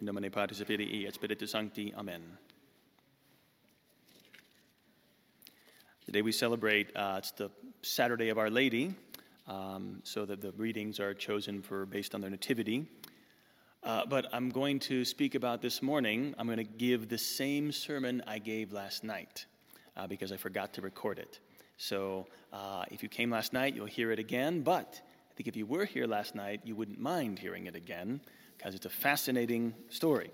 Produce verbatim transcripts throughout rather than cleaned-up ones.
In nomine Patris et Filii et Spiritus Sancti. Amen. Today we celebrate, uh, it's the Saturday of Our Lady, um, so that the readings are chosen for based on their nativity. Uh, but I'm going to speak about this morning, I'm going to give the same sermon I gave last night, uh, because I forgot to record it. So uh, if you came last night, you'll hear it again, but I think if you were here last night, you wouldn't mind hearing it again, because it's a fascinating story.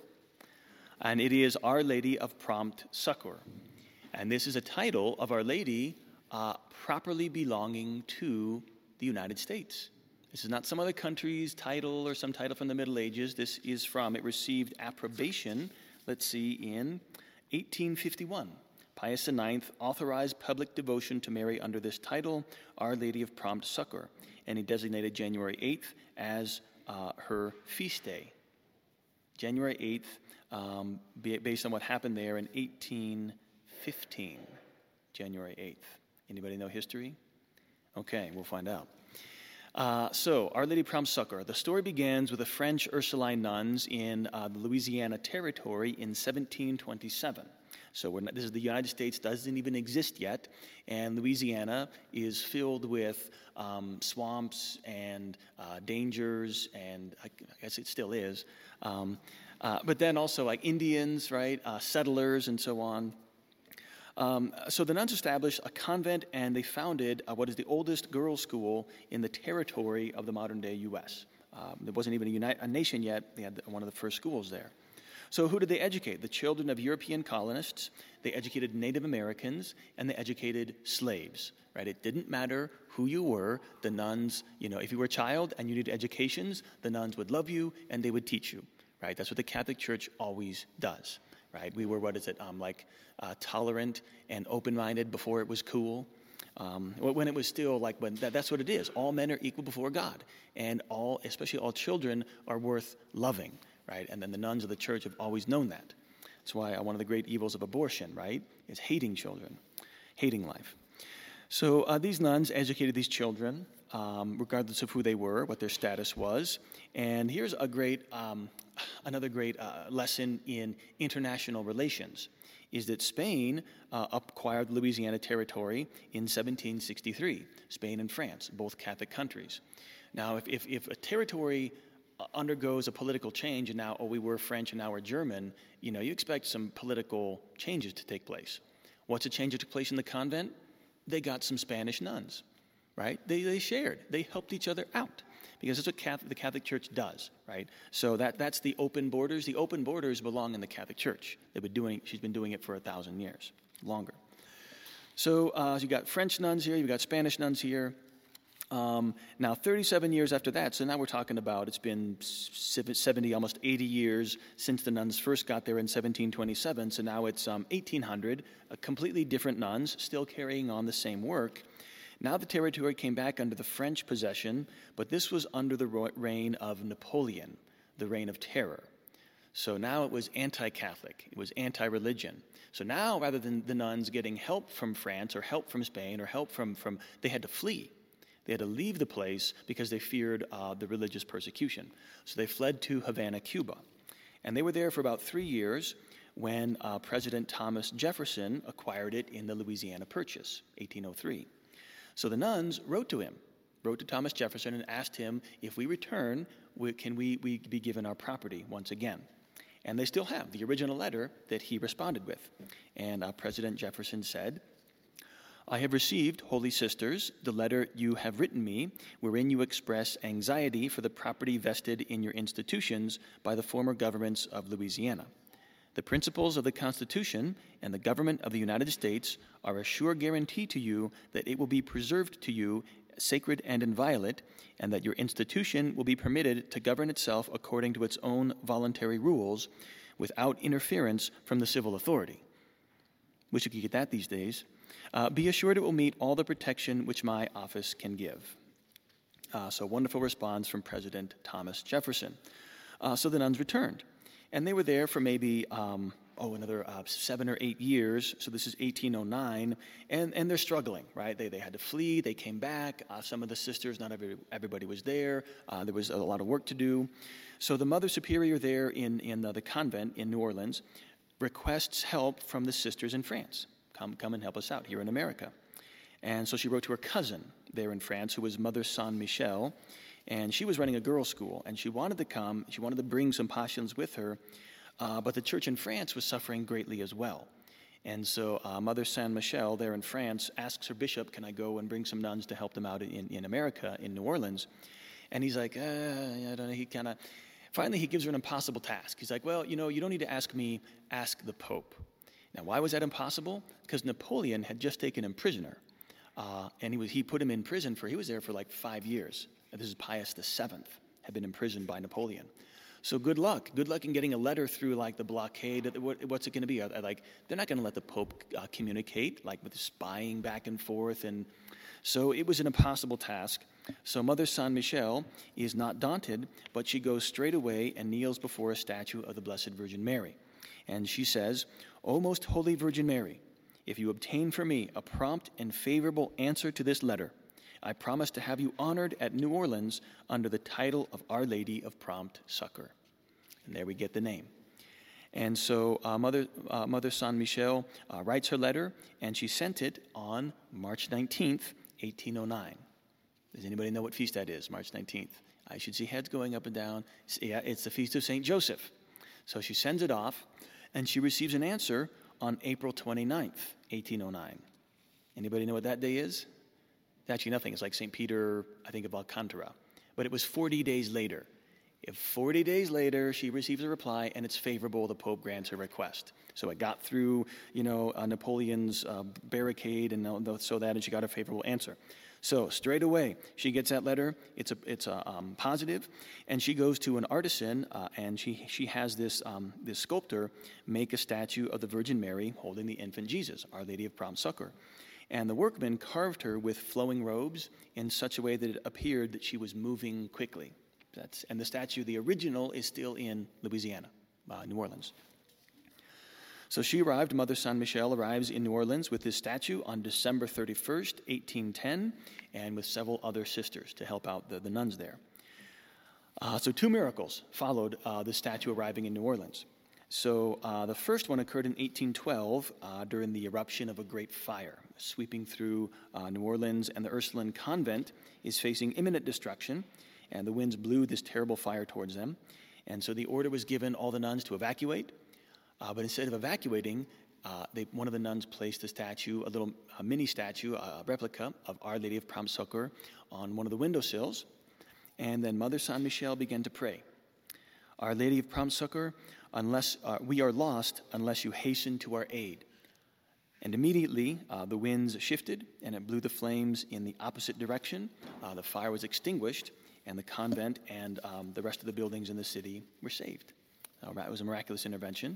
And it is Our Lady of Prompt Succor. And this is a title of Our Lady uh, properly belonging to the United States. This is not some other country's title or some title from the Middle Ages. This is from, it received approbation, let's see, in eighteen fifty-one. Pius the Ninth authorized public devotion to Mary under this title, Our Lady of Prompt Succor, and he designated January eighth as uh, her feast day. January eighth, um, based on what happened there in eighteen fifteen, January eighth. Anybody know history? Okay, we'll find out. Uh, so, Our Lady of Prompt Succor. The story begins with the French Ursuline nuns in uh, the Louisiana Territory in seventeen twenty-seven. So we're not, this is the United States, doesn't even exist yet, and Louisiana is filled with um, swamps and uh, dangers, and I guess it still is. Um, uh, but then also like Indians, right, uh, settlers, and so on. Um, so the nuns established a convent, and they founded uh, what is the oldest girls' school in the territory of the modern-day U S Um, there wasn't even a, uni- a nation yet. They had one of the first schools there. So who did they educate? The children of European colonists. They educated Native Americans, and they educated slaves, right? It didn't matter who you were. The nuns, you know, if you were a child and you needed educations, the nuns would love you, and they would teach you, right? That's what the Catholic Church always does, right? We were, what is it, um, like uh, tolerant and open-minded before it was cool. Um, when it was still like, when that, that's what it is. All men are equal before God, and all, especially all children, are worth loving. Right? And then the nuns of the church have always known that. That's why one of the great evils of abortion, right, is hating children, hating life. So uh, these nuns educated these children, um, regardless of who they were, what their status was. And here's a great, um, another great uh, lesson in international relations, is that Spain uh, acquired Louisiana Territory in seventeen sixty-three. Spain and France, both Catholic countries. Now, if, if, if a territory undergoes a political change, and now, oh, we were French and now we're German, you know, you expect some political changes to take place. What's a change that took place in the convent? They got some Spanish nuns, right? They they shared. They helped each other out, because that's what Catholic, the Catholic Church does, right? So that that's the open borders. The open borders belong in the Catholic Church. They've been doing. She's been doing it for a thousand years, longer. So uh, you got French nuns here. You've got Spanish nuns here. Um, now, thirty-seven years after that, so now we're talking about, it's been seventy, almost eighty years since the nuns first got there in seventeen twenty-seven, so now it's um, eighteen hundred, uh, completely different nuns, still carrying on the same work. Now the territory came back under the French possession, but this was under the reign of Napoleon, the reign of terror. So now it was anti-Catholic, it was anti-religion. So now, rather than the nuns getting help from France or help from Spain or help from, from they had to flee. They had to leave the place because they feared uh, the religious persecution. So they fled to Havana, Cuba. And they were there for about three years when uh, President Thomas Jefferson acquired it in the Louisiana Purchase, eighteen oh three. So the nuns wrote to him, wrote to Thomas Jefferson and asked him, if we return, we, can we, we be given our property once again? And they still have the original letter that he responded with. And uh, President Jefferson said, I have received, Holy Sisters, the letter you have written me, wherein you express anxiety for the property vested in your institutions by the former governments of Louisiana. The principles of the Constitution and the government of the United States are a sure guarantee to you that it will be preserved to you sacred and inviolate, and that your institution will be permitted to govern itself according to its own voluntary rules without interference from the civil authority. Wish you could get that these days. Uh, be assured it will meet all the protection which my office can give. Uh, so wonderful response from President Thomas Jefferson. Uh, so the nuns returned. And they were there for maybe, um, oh, another uh, seven or eight years. So this is eighteen oh nine. And, and they're struggling, right? They, they had to flee. They came back. Uh, some of the sisters, not every, everybody was there. Uh, there was a lot of work to do. So the Mother Superior there in, in the, the convent in New Orleans requests help from the sisters in France. Come, come and help us out here in America. And so she wrote to her cousin there in France, who was Mother Saint Michel, and she was running a girls' school, and she wanted to come, she wanted to bring some postulants with her, uh, but the church in France was suffering greatly as well. And so uh, Mother Saint Michel there in France asks her bishop, can I go and bring some nuns to help them out in, in America, in New Orleans? And he's like, uh, I don't know, he kind of, finally he gives her an impossible task. He's like, well, you know, you don't need to ask me, ask the Pope. Now, why was that impossible? Because Napoleon had just taken him prisoner. Uh, and he was he put him in prison for, he was there for like five years. And this is Pius the Seventh, had been imprisoned by Napoleon. So good luck. Good luck in getting a letter through like the blockade. What, what's it going to be? Are, like, they're not going to let the Pope uh, communicate, like with spying back and forth. And so it was an impossible task. So Mother Saint Michel is not daunted, but she goes straight away and kneels before a statue of the Blessed Virgin Mary. And she says, O most holy Virgin Mary, if you obtain for me a prompt and favorable answer to this letter, I promise to have you honored at New Orleans under the title of Our Lady of Prompt Succor. And there we get the name. And so uh, Mother uh, Mother Saint Michel uh, writes her letter, and she sent it on March nineteenth, eighteen oh nine. Does anybody know what feast that is, March nineteenth? I should see heads going up and down. Yeah, it's the feast of Saint Joseph. So she sends it off, and she receives an answer on April twenty-ninth, eighteen oh nine. Anybody know what that day is? It's actually nothing. It's like Saint Peter, I think, of Alcantara. But it was forty days later. If forty days later she receives a reply and it's favorable, the Pope grants her request. So it got through, you know, uh, Napoleon's uh, barricade and uh, so that, and she got a favorable answer. So straight away, she gets that letter. It's a it's a um, positive, and she goes to an artisan, uh, and she she has this um, this sculptor make a statue of the Virgin Mary holding the infant Jesus, Our Lady of Prompt Succor. And the workman carved her with flowing robes in such a way that it appeared that she was moving quickly. That's, and the statue, the original, is still in Louisiana, uh, New Orleans. So she arrived, Mother Saint Michel arrives in New Orleans with this statue on December thirty-first, eighteen ten, and with several other sisters to help out the, the nuns there. Uh, so two miracles followed uh, the statue arriving in New Orleans. So uh, the first one occurred in eighteen twelve uh, during the eruption of a great fire sweeping through uh, New Orleans, and the Ursuline convent is facing imminent destruction, and the winds blew this terrible fire towards them. And so the order was given all the nuns to evacuate, uh, but instead of evacuating, uh, they, one of the nuns placed a statue, a little a mini statue, a replica of Our Lady of Prompt Succor on one of the windowsills, and then Mother Saint Michel began to pray. Our Lady of Prompt Succor, unless uh, we are lost unless you hasten to our aid. And immediately uh, the winds shifted, and it blew the flames in the opposite direction. Uh, the fire was extinguished, and the convent and um, the rest of the buildings in the city were saved. Uh, it was a miraculous intervention.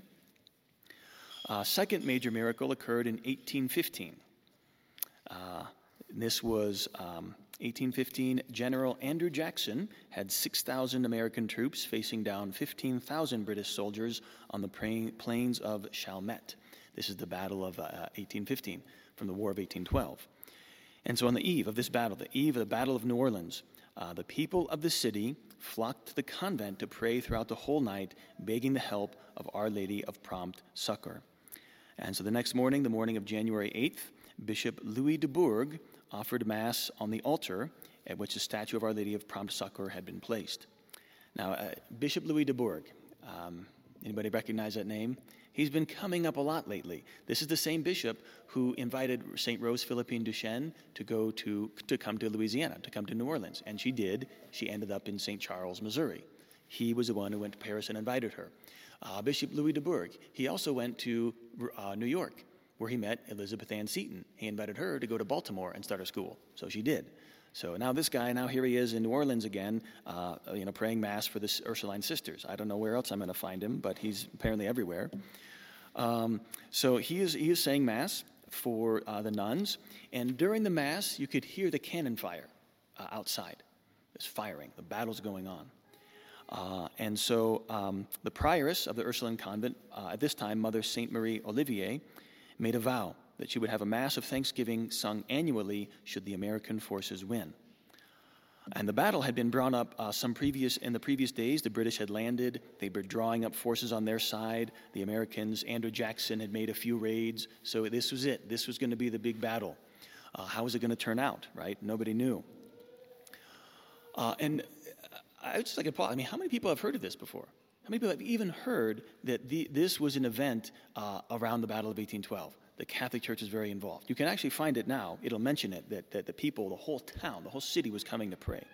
Uh, second major miracle occurred in eighteen fifteen. Uh, this was um, eighteen fifteen. General Andrew Jackson had six thousand American troops facing down fifteen thousand British soldiers on the plains of Chalmette. This is the Battle of uh, eighteen fifteen, from the War of eighteen twelve. And so on the eve of this battle, the eve of the Battle of New Orleans, uh, the people of the city flocked to the convent to pray throughout the whole night, begging the help of Our Lady of Prompt Succor. And so the next morning, the morning of January eighth, Bishop Louis de Bourgh offered Mass on the altar at which a statue of Our Lady of Prompt Succor had been placed. Now, uh, Bishop Louis de Bourgh, um, anybody recognize that name? He's been coming up a lot lately. This is the same bishop who invited Saint Rose Philippine Duchesne to go to to come to Louisiana, to come to New Orleans. And she did. She ended up in Saint Charles, Missouri. He was the one who went to Paris and invited her. Uh, Bishop Louis de Bourgh, he also went to uh, New York, where he met Elizabeth Ann Seton. He invited her to go to Baltimore and start a school. So she did. So now this guy, now here he is in New Orleans again, uh, you know, praying Mass for the Ursuline sisters. I don't know where else I'm going to find him, but he's apparently everywhere. Um, so he is he is saying Mass for uh, the nuns, and during the Mass, you could hear the cannon fire uh, outside. It's firing. The battle's going on. Uh, and so um, the prioress of the Ursuline convent, uh, at this time, Mother Saint Marie Olivier, made a vow that she would have a Mass of Thanksgiving sung annually should the American forces win. And the battle had been brought up uh, some previous in the previous days. The British had landed. They were drawing up forces on their side. The Americans, Andrew Jackson, had made a few raids. So this was it. This was going to be the big battle. Uh, how was it going to turn out, right? Nobody knew. Uh, and I would just like to pause. I mean, how many people have heard of this before? How many people have even heard that the, this was an event uh, around the Battle of eighteen twelve? The Catholic Church is very involved. You can actually find it now. It'll mention it, that, that the people, the whole town, the whole city was coming to pray.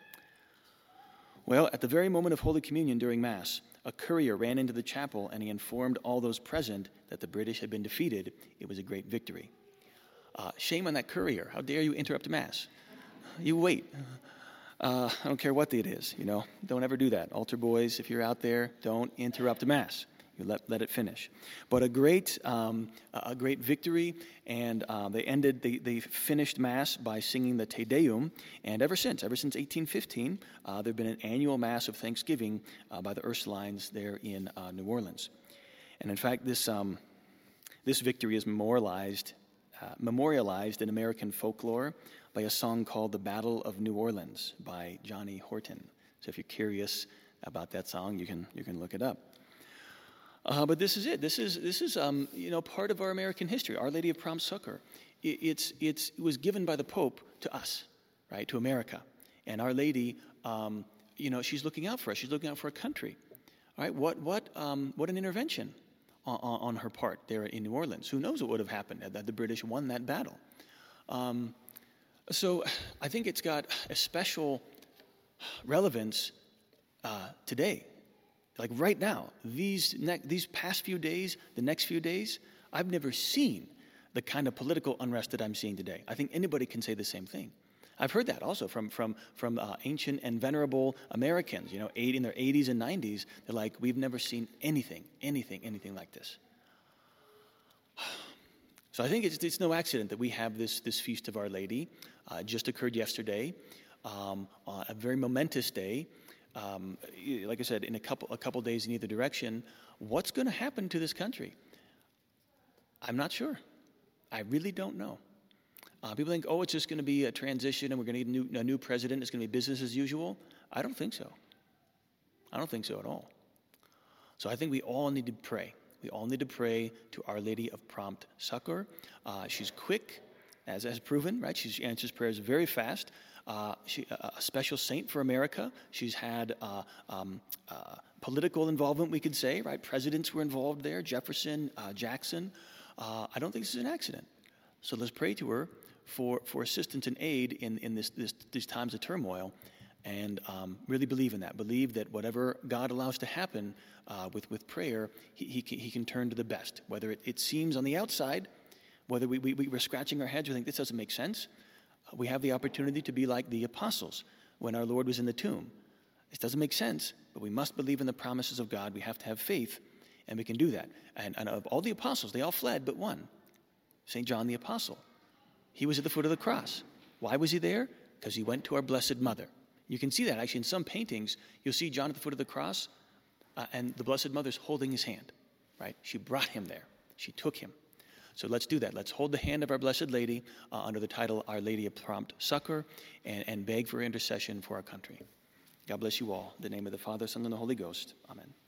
Well, at the very moment of Holy Communion during Mass, a courier ran into the chapel and he informed all those present that the British had been defeated. It was a great victory. Uh, shame on that courier. How dare you interrupt Mass? You wait. Uh, I don't care what it is, you know. Don't ever do that. Altar boys, if you're out there, don't interrupt the Mass. You let let it finish. But a great um, a great victory, and uh, they ended. They they finished Mass by singing the Te Deum, and ever since, ever since eighteen fifteen, uh, there've been an annual Mass of Thanksgiving uh, by the Ursulines there in uh, New Orleans. And in fact, this um, this victory is memorialized uh, memorialized in American folklore by a song called "The Battle of New Orleans" by Johnny Horton. So if you're curious about that song, you can you can look it up. Uh, but this is it. This is this is um, you know part of our American history. Our Lady of Prompt Succor. It, it's it's it was given by the Pope to us, right, to America, and Our Lady, um, you know, she's looking out for us. She's looking out for our country. All right, what what um, what an intervention on, on her part there in New Orleans. Who knows what would have happened had the British won that battle? Um, so I think it's got a special relevance uh, today. Like right now, these ne- these past few days, the next few days, I've never seen the kind of political unrest that I'm seeing today. I think anybody can say the same thing. I've heard that also from from from uh, ancient and venerable Americans, you know, eight, in their eighties and nineties. They're like, we've never seen anything, anything, anything like this. So I think it's, it's no accident that we have this this Feast of Our Lady. Uh, it just occurred yesterday, um, on a very momentous day. Um, like I said, in a couple a couple days in either direction, what's going to happen to this country? I'm not sure. I really don't know. Uh, people think, oh, it's just going to be a transition and we're going to need a new, a new president. It's going to be business as usual. I don't think so. I don't think so at all. So I think we all need to pray. We all need to pray to Our Lady of Prompt Succor. Uh, she's quick, as has proven, right? She answers prayers very fast. Uh, she, uh, a special saint for America. She's had uh, um, uh, political involvement, we could say, right? Presidents were involved there, Jefferson, uh, Jackson. Uh, I don't think this is an accident. So let's pray to her for, for assistance and aid in, in this, this these times of turmoil, and um, really believe in that. Believe that whatever God allows to happen uh, with, with prayer, he, he, can, he can turn to the best. Whether it, it seems on the outside, whether we, we, we're scratching our heads, we think this doesn't make sense, we have the opportunity to be like the apostles when our Lord was in the tomb. It doesn't make sense, but we must believe in the promises of God. We have to have faith, and we can do that. And, and of all the apostles, they all fled but one, Saint John the Apostle. He was at the foot of the cross. Why was he there? Because he went to our Blessed Mother. You can see that actually in some paintings. You'll see John at the foot of the cross, uh, and the Blessed Mother's holding his hand, right? She brought him there. She took him. So let's do that. Let's hold the hand of our Blessed Lady uh, under the title Our Lady of Prompt Succor, and, and beg for intercession for our country. God bless you all. In the name of the Father, Son, and the Holy Ghost. Amen.